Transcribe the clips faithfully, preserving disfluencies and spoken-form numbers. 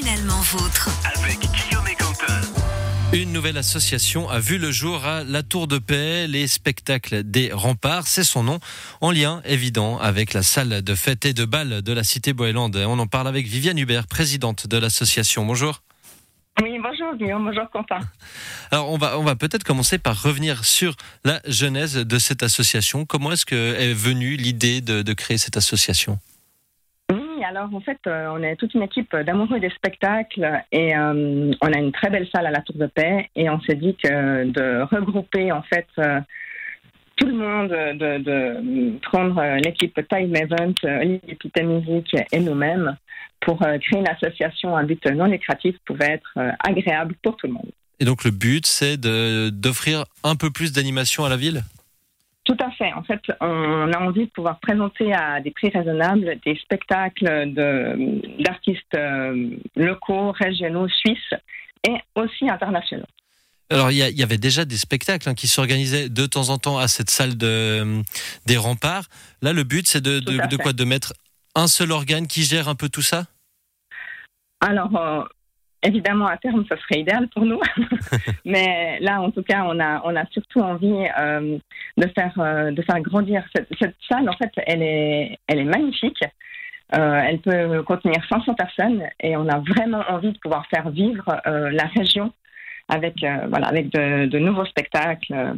Finalement vôtre. Avec Guillaume et Quentin. Une nouvelle association a vu le jour à la Tour de Paix, les spectacles des remparts. C'est son nom, en lien évident avec la salle de fête et de bal de la cité Boëlande. On en parle avec Viviane Hubert, présidente de l'association. Bonjour. Oui, bonjour Guillaume, bonjour Quentin. Alors on va, on va peut-être commencer par revenir sur la genèse de cette association. Comment est-ce qu'est venue l'idée de, de créer cette association ? Oui, alors en fait, euh, on est toute une équipe d'amoureux des spectacles et euh, on a une très belle salle à la Tour de Paix et on s'est dit que de regrouper en fait euh, tout le monde, de, de prendre l'équipe Time Event, Olivier Pité Musique et nous-mêmes pour euh, créer une association à but non lucratif pouvait être euh, agréable pour tout le monde. Et donc le but, c'est de, d'offrir un peu plus d'animation à la ville ? Tout à fait. En fait, on a envie de pouvoir présenter à des prix raisonnables des spectacles de, d'artistes euh, locaux, régionaux, suisses et aussi internationaux. Alors, il y, y avait déjà des spectacles hein, qui s'organisaient de temps en temps à cette salle de, des remparts. Là, le but, c'est de, de, de quoi ? De mettre un seul organe qui gère un peu tout ça ? Alors, euh, évidemment, à terme, ça serait idéal pour nous. Mais là, en tout cas, on a, on a surtout envie euh, de, faire, euh, de faire grandir cette, cette salle. En fait, elle est, elle est magnifique. Euh, elle peut contenir cinq cents personnes et on a vraiment envie de pouvoir faire vivre euh, la région avec, euh, voilà, avec de, de nouveaux spectacles. Euh,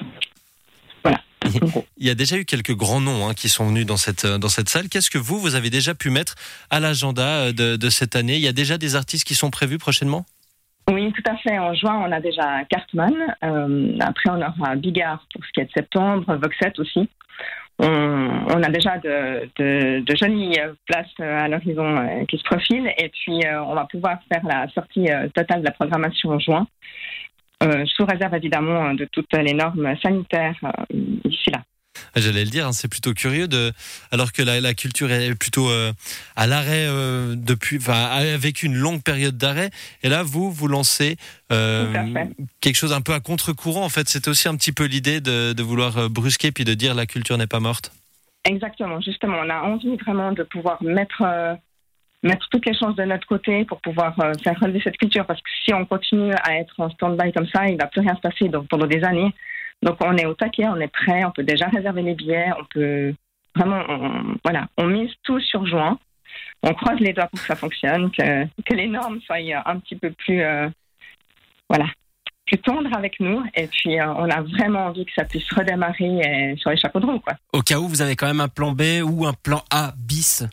voilà. Il y a déjà eu quelques grands noms hein, qui sont venus dans cette, dans cette salle. Qu'est-ce que vous, vous avez déjà pu mettre à l'agenda de, de cette année ? Il y a déjà des artistes qui sont prévus prochainement ? Oui, tout à fait. En juin, on a déjà Cartman. Euh, après, on aura Bigard pour ce qui est de septembre, Voxette aussi. On, on a déjà de, de, de jolies places à l'horizon euh, qui se profilent. Et puis, euh, on va pouvoir faire la sortie euh, totale de la programmation en juin, euh, sous réserve évidemment de toutes les normes sanitaires euh, d'ici là. J'allais le dire, hein, c'est plutôt curieux de, alors que la, la culture est plutôt euh, à l'arrêt euh, depuis, enfin, avec une longue période d'arrêt. Et là, vous, vous lancez euh, quelque chose un peu à contre-courant. En fait, c'est aussi un petit peu l'idée de, de vouloir brusquer puis de dire la culture n'est pas morte. Exactement. Justement, on a envie vraiment de pouvoir mettre euh, mettre toutes les chances de notre côté pour pouvoir euh, faire relever cette culture. Parce que si on continue à être en stand-by comme ça, il ne va plus rien se passer donc, pendant des années. Donc on est au taquet, on est prêt, on peut déjà réserver les billets, on peut vraiment, on, voilà, on mise tout sur juin. On croise les doigts pour que ça fonctionne, que, que les normes soient un petit peu plus, euh, voilà, plus tendres avec nous. Et puis euh, on a vraiment envie que ça puisse redémarrer euh, sur les chapeaux de roue, quoi. Au cas où vous avez quand même un plan B ou un plan A bis.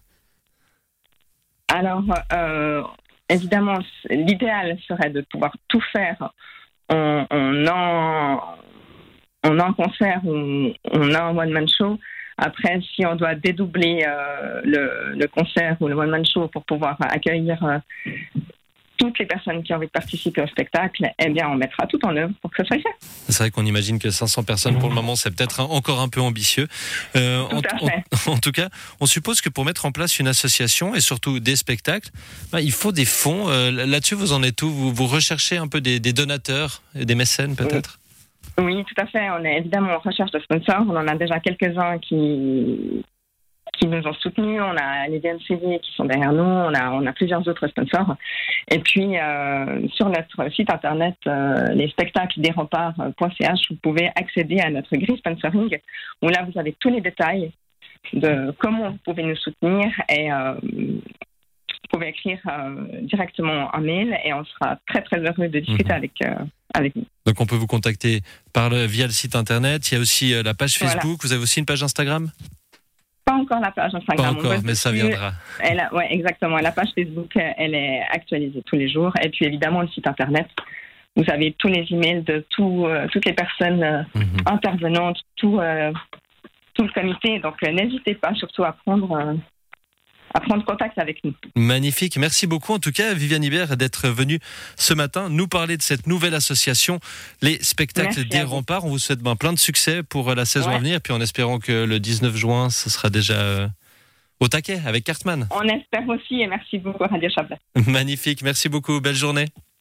Alors euh, évidemment, l'idéal serait de pouvoir tout faire. On, on en On a un concert, on, on a un one-man show. Après, si on doit dédoubler euh, le, le concert ou le one-man show pour pouvoir accueillir euh, toutes les personnes qui ont envie de participer au spectacle, eh bien, on mettra tout en œuvre pour que ce soit fait. C'est vrai qu'on imagine que cinq cents personnes pour le moment, c'est peut-être un, encore un peu ambitieux. Euh, tout à en, fait. En, en tout cas, on suppose que pour mettre en place une association et surtout des spectacles, ben, il faut des fonds. Euh, là-dessus, vous en êtes où ? vous, vous recherchez un peu des, des donateurs et des mécènes peut-être ? Oui. Oui, tout à fait. On est évidemment en recherche de sponsors. On en a déjà quelques-uns qui, qui nous ont soutenus. On a les D M C V qui sont derrière nous. On a, on a plusieurs autres sponsors. Et puis, euh, sur notre site internet, euh, les spectacles des remparts point c h, vous pouvez accéder à notre grille sponsoring, où là, vous avez tous les détails de comment vous pouvez nous soutenir. Et euh, vous pouvez écrire euh, directement un mail et on sera très, très heureux de discuter mmh. avec euh, avec nous. Donc on peut vous contacter par le, via le site internet. Il y a aussi euh, la page Facebook. Voilà. Vous avez aussi une page Instagram ? Pas encore la page Instagram. Pas encore, mais ça viendra. Oui, exactement. La page Facebook, elle est actualisée tous les jours. Et puis évidemment, le site internet. Vous avez tous les emails de tout, euh, toutes les personnes euh, mm-hmm. intervenantes, tout, euh, tout le comité. Donc euh, n'hésitez pas surtout à prendre... Euh, à prendre contact avec nous. Magnifique. Merci beaucoup en tout cas Viviane Hubert d'être venue ce matin nous parler de cette nouvelle association, les spectacles Merci des remparts. On vous souhaite ben, plein de succès pour la saison ouais. à venir, puis en espérant que le dix-neuf juin, ce sera déjà euh, au taquet avec Cartman. On espère aussi et merci beaucoup Radio Chablais. Magnifique. Merci beaucoup. Belle journée.